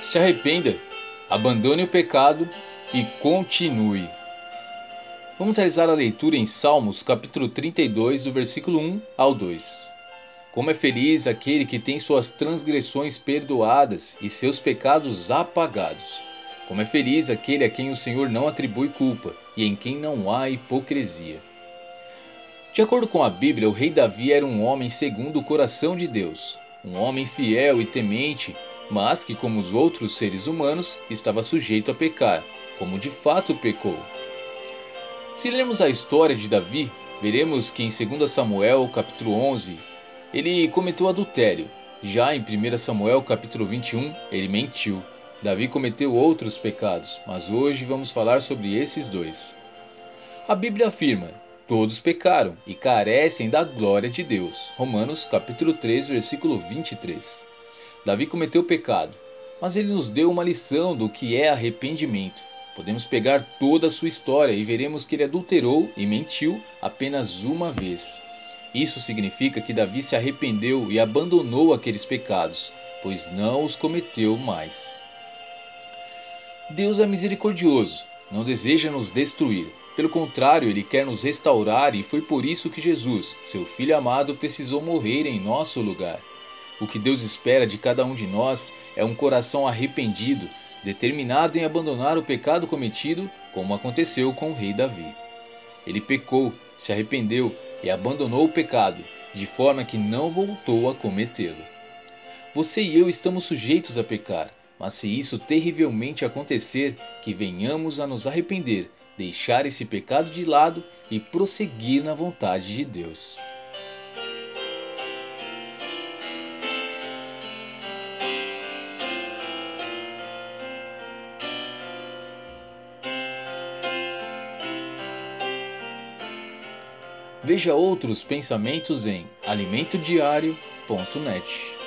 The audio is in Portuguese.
Se arrependa, abandone o pecado e continue. Vamos realizar a leitura em Salmos capítulo 32, do versículo 1 ao 2. Como é feliz aquele que tem suas transgressões perdoadas e seus pecados apagados. Como é feliz aquele a quem o Senhor não atribui culpa e em quem não há hipocrisia. De acordo com a Bíblia, o rei Davi era um homem segundo o coração de Deus, um homem fiel e temente, mas que, como os outros seres humanos, estava sujeito a pecar, como de fato pecou. Se lermos a história de Davi, veremos que em 2 Samuel capítulo 11, ele cometeu adultério. Já em 1 Samuel capítulo 21, ele mentiu. Davi cometeu outros pecados, mas hoje vamos falar sobre esses dois. A Bíblia afirma: todos pecaram e carecem da glória de Deus. Romanos capítulo 3, versículo 23. Davi cometeu pecado, mas ele nos deu uma lição do que é arrependimento. Podemos pegar toda a sua história e veremos que ele adulterou e mentiu apenas uma vez. Isso significa que Davi se arrependeu e abandonou aqueles pecados, pois não os cometeu mais. Deus é misericordioso, não deseja nos destruir. Pelo contrário, Ele quer nos restaurar e foi por isso que Jesus, seu Filho amado, precisou morrer em nosso lugar. O que Deus espera de cada um de nós é um coração arrependido, determinado em abandonar o pecado cometido, como aconteceu com o rei Davi. Ele pecou, se arrependeu e abandonou o pecado, de forma que não voltou a cometê-lo. Você e eu estamos sujeitos a pecar, mas se isso terrivelmente acontecer, que venhamos a nos arrepender, deixar esse pecado de lado e prosseguir na vontade de Deus. Veja outros pensamentos em alimentodiario.net.